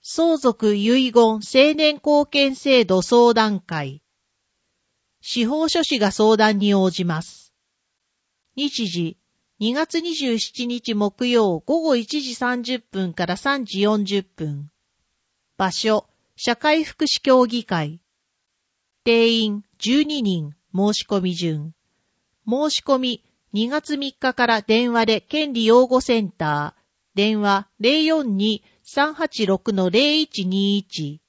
相続遺言成年後見制度相談会。司法書士が相談に応じます。日時、2月27日木曜午後1時30分から3時40分。場所、社会福祉協議会。定員12人、申し込み順。申し込み、2月3日から電話で権利擁護センター。電話 042-386-0121